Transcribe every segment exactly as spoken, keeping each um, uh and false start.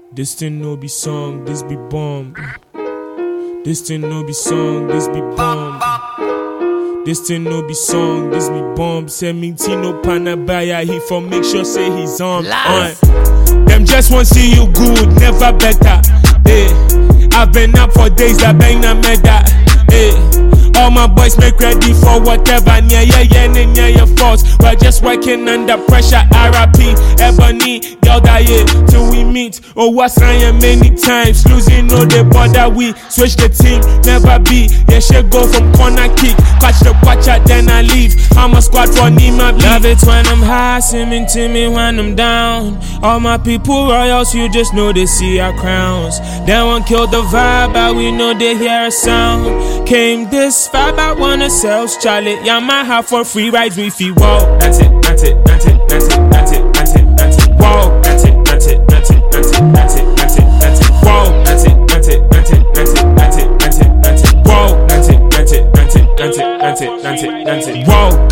This thing no be song, this be bomb. This thing no be song, this be bomb. This thing no be song, this be bomb. seventeen no panabaya, he for make sure say he's on. on. Them just want see you good, never better. Hey, I've been up for days, I bang na meda. Hey, all my boys make ready for whatever. Near yeah, yeah, near, near your faults. We're just working under pressure. R I P, Ebony, girl die till we meet. Oh, what's I many times losing, no they bother. We switch the team, never be. Yeah, she go from corner kick, catch the watcher, then I leave. I'm a squad for Nima. Love it when I'm high, simming to me when I'm down. All my people royals, you just know they see our crowns. They won't kill the vibe, but we know they hear a sound. Came this far, I wanna sell Charlie. Yamaha for free rides, we feel wow. That's it, that's it, that's it, that's it, that's it, that's it, that's it. Wow, that's it, that's it, that's it, that's it, that's it, that's it, that's it. Wow, that's it, that's it, that's it, that's it, that's it, that's it, that's it. Wow, that's it, that's it, that's it, that's it, that's it, that's it, that's it. Wow.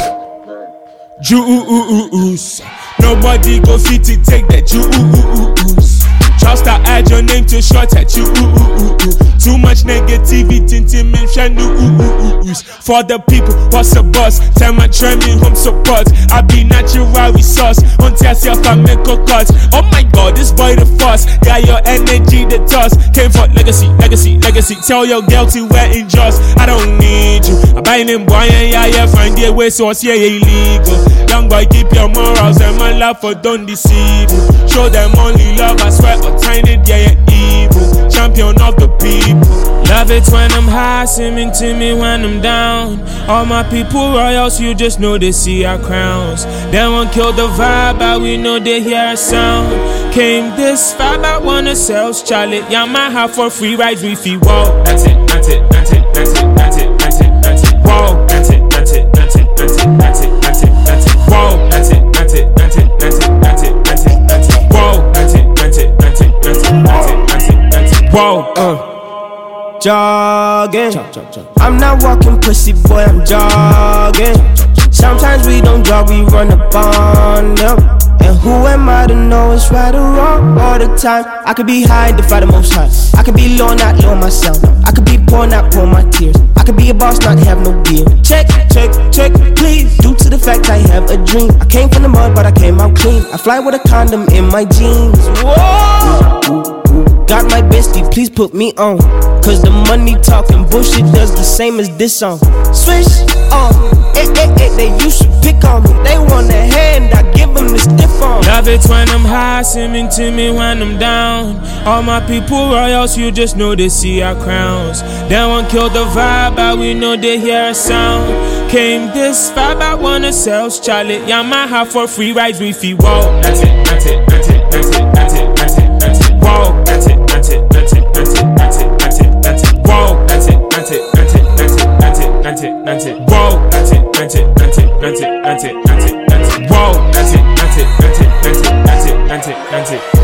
Juice. Nobody go fit to take that juice. Just to add your name to short at you. Too much negativity, mention for the people, what's the boss? Tell my training home support. I be natural resource. Until yourself I make a cut. Oh my god, this boy the force. Got your energy the toss. Came for legacy, legacy, legacy. Tell your girl to wear in just. I don't need you. I buy them boy and yeah, yeah, find their way so yeah, illegal. Young boy, keep your morals and my love for don't deceive. Show them only love, I swear, or tiny, yeah, yeah, evil. Champion of the people. Love it when I'm high, simming to me when I'm down. All my people royals, you just know they see our crowns. They won't kill the vibe, but we know they hear a sound. Came this far, but wanna sell Charlie. Yamaha for free rides, we feel wow. That's it, that's it, that's it, that's it, that's it, that's it, that's it. Wow, that's it, that's it, that's it, that's it, that's it, that's it, that's it. Wow, that's it, that's it, that's it, that's it, that's it, that's it, that's it. Wow, that's it, that's it, that's it, that's it, that's it, that's it, that's it. Wow, uh. Jogging, I'm not walking pussy boy, I'm jogging. Sometimes we don't jog, we run up on them. And who am I to know it's right or wrong all the time? I could be high and defy the most high. I could be low, not low myself. I could be poor, not pour my tears. I could be a boss, not have no beer. Check, check, check, please. Due to the fact I have a dream. I came from the mud, but I came out clean. I fly with a condom in my jeans. Whoa! Got my bestie, please put me on. Cause the money talking bullshit does the same as this song. Switch on, eh, eh, eh, they used to pick on me. They want a hand, I give them the stiff on. Love it when I'm high, simming to me when I'm down. All my people royals, you just know they see our crowns. They won't kill the vibe, but we know they hear a sound. Came this far, but wanna sell Charlie. Yamaha for free rides, we feel wow. That's it, that's it, that's it, that's it, that's it, that's it, that's it. Wow, that's it, that's it, that's it, that's it, that's it, that's it, that's it. Wow, that's it, that's it, that's it, that's it, that's it, that's it, that's it. Wow, that's it, that's it, that's it, that's it, that's it, that's it, that's it. Wow, that's it, that's it, that's it, that's it, that's it, that's it, that's it.